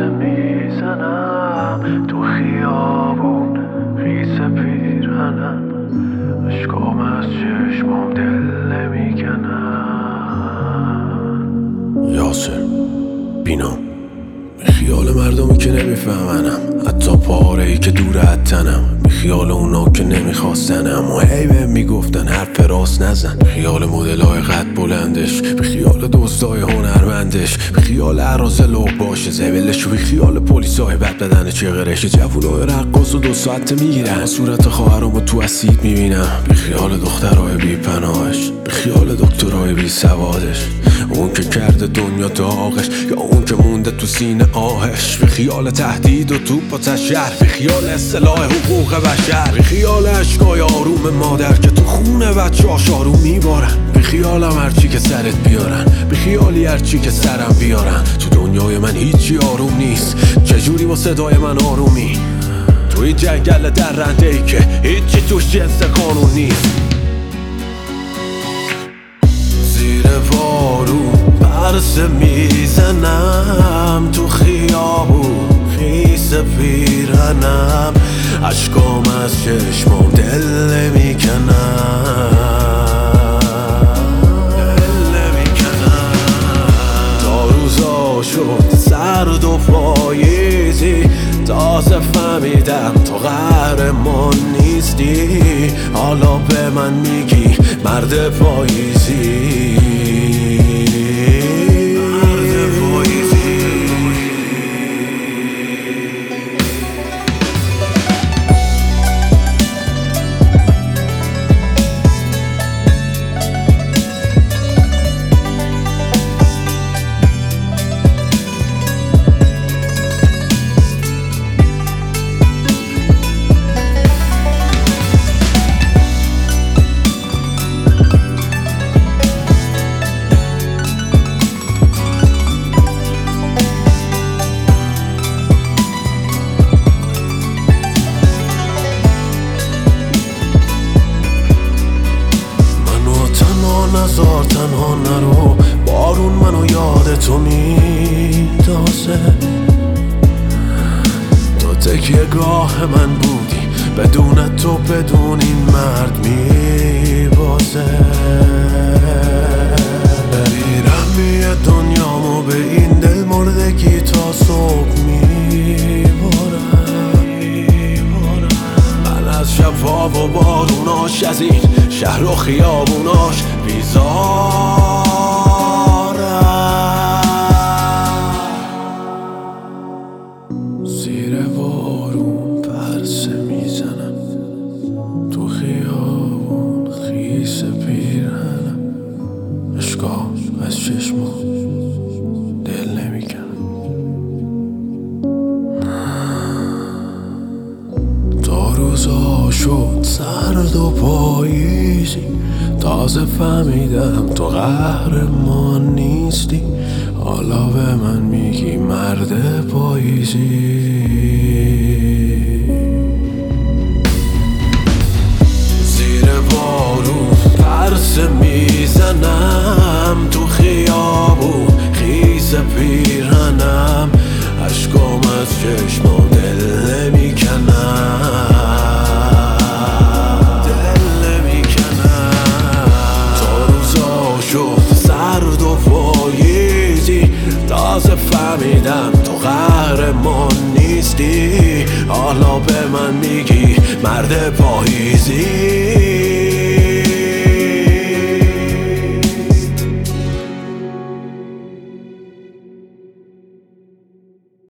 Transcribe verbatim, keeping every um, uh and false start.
پرسه میزنم تو خیابون خیس پیرهنم، اشکام از چشمام دل نمیکنم. یاسر بینام بی خیال مردمی که نمیفهمنم، حتی پاره‌ای که دور از تنم، بی خیال اونا که نمیخواستنم و هی بهم میگفتن حرف راست نزن، بی خیال مدلای قد بلندش، بی خیال دوستای هنرمندش، بی خیال عراض لوب باشه زبلش، و بی خیال پلیسای بد بدن چغرش، جوونای رقاص و دو ساعته میگیرن صورت خواهرامو تو اسید میبینم، بی خیال دخترای بی پناهش، بی خیال دکترای بی سوادش، اون که کرده دنیا داغش یا اون که مونده تو سینه آهش، بی خیال تهدید و توپ و تشر، بی خیال اصلاح حقوق بشر، بی خیال اشکای آروم مادر که تو خونه بچه‌هاش آروم میبارن، بی خیالم هرچی که سرت بیارن، بی خیالی هرچی که سرم بیارن. تو دنیای من هیچی آروم نیست، چجوری با صدای من آرومی تو این جنگل درنده ای که هیچی توش جنس قانون نیست. زیر بارون پرسه میزنم تو خیابون خیس پیرهنم، اشکام از چشمام دل نمیکنم، دل نمیکنم. تا روزا شد سرد و پاییزی، تازه فهمیدم تو قهرمان نیستی، حالا به من میگی مرد پاییزی. نزار تنها نرو، بارون منو یاد تو میندازه، تو تکیه گاه من بودی، بدون تو بدون این مرد میبازه. میرم یه دنیامو به این دل مردگی تا صبح میبارم، من از شفاف و باروناش، از این شهر و خیابوناش بیزارم. زیر بارون پرسه میزنم تو خیابون خیس پیرهنم، اشکام از چشمام دل نمیکنم. تا روزا شد سرد و پاییزی، تازه فهمیدم تو قهرمان نیستی، حالا به من میگی مرد پاییزی. زیر بارون پرسه میزنم تو خیابون خیس پیرهنم، اشکام از چشمام دل نمیکنم، سرد و پاییزی، تازه فهمیدم تو قهرمان نیستی، حالا به من میگی مرد پاییزی.